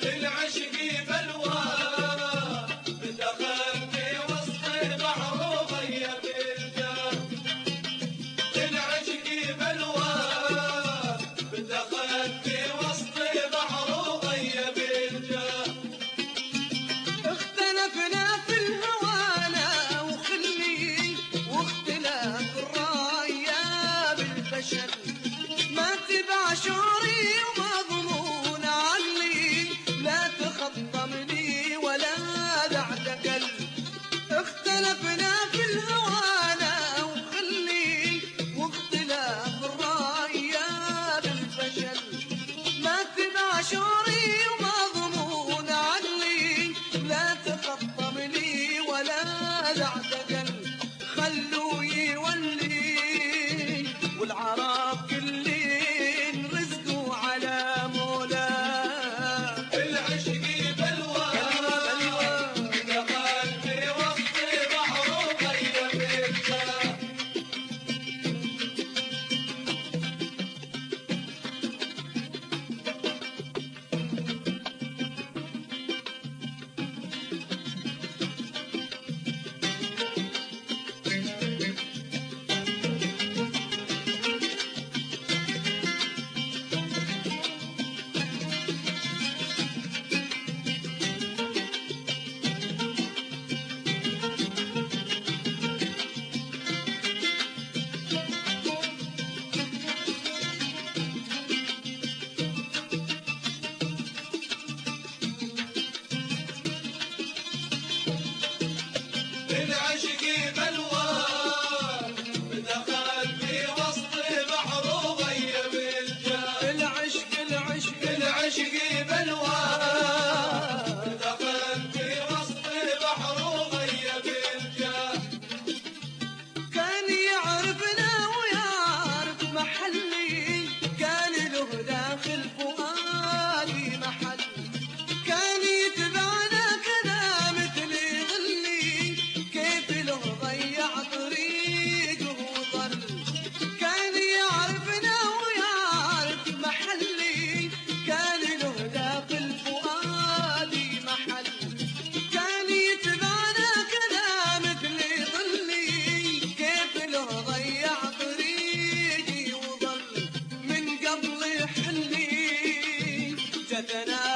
العشق بلوى دخل في وسط بحر وغيب الجاه. العشق بلوى دخل في وسط بحر وغيب الجاه. اختلفنا في الهوانا وخلي واختلاف الراية بالفشل ما تبع شعوري ومضمون عني لا تخطمني ولا تعتقل. اختلفنا في الهوانا وخلي واختلاف الراية بالفشل ما تبع شعوري ومضمون عني لا تخطمني ولا تعتقل. خلوا يولي والعرب كلين رزقوا على مولاه. العشق بلوى دخل في وسط بحر وغيب الجاه. العشق بلوى دخل في وسط بحر وغيب الجاه. العشق بلوى دخل في وسط بحر وغيب الجاه. كان يعرفنا ويعرف محلي كان له داخل فؤادي محل. كان يتبعنا كذا مثل ظلي كيف له ضيع طريقه وضل. كان يعرفنا ويعرف محلي كان له داخل فؤادي محل. كان يتبعنا كذا مثل ظلي كيف له ضيع طريقي وضل. من قبل حلي جتنا